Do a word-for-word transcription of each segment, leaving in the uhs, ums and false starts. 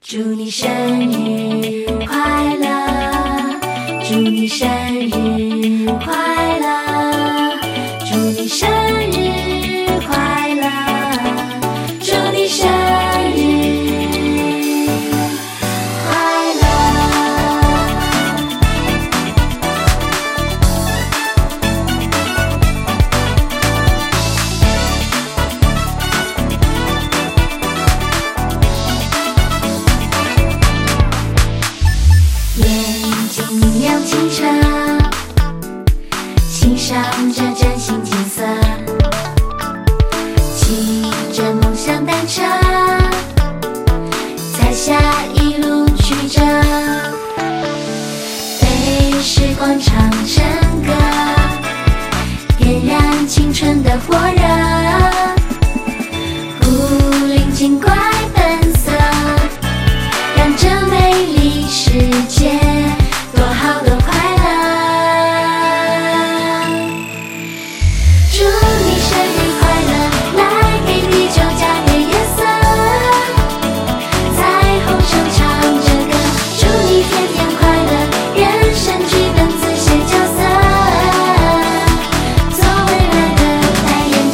祝你生日快乐，祝你生日快乐，祝你生日快乐，祝你生日快乐。眼睛明亮清澈，欣赏着崭新景色，骑着梦想单车，彩霞一路曲折，对时光唱成歌，点燃青春的火热，古灵精怪本色，让这美丽世界多好多快乐。祝你生日快乐，来给地球加点颜色，彩虹手唱着歌，祝你天天快乐，人生剧本自写角色，做未来的代言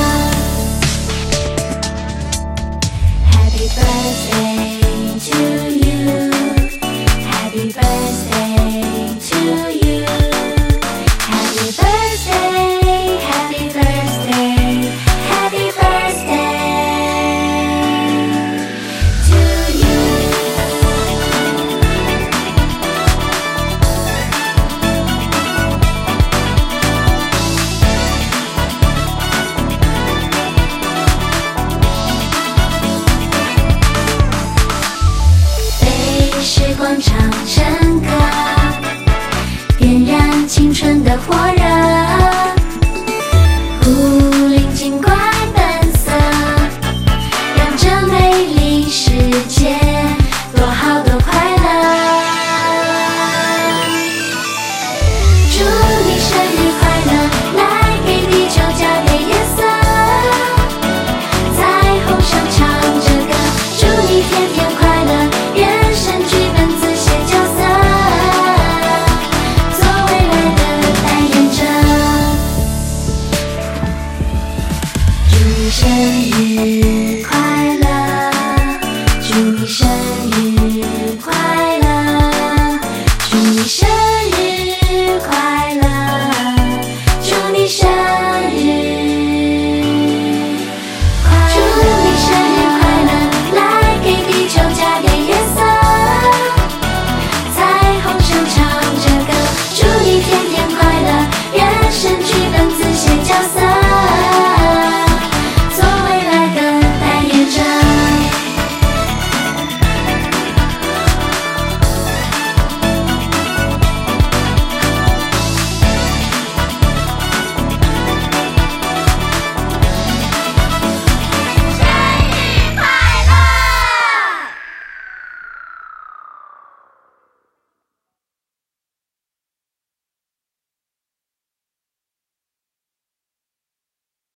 者。Happy birthday to you.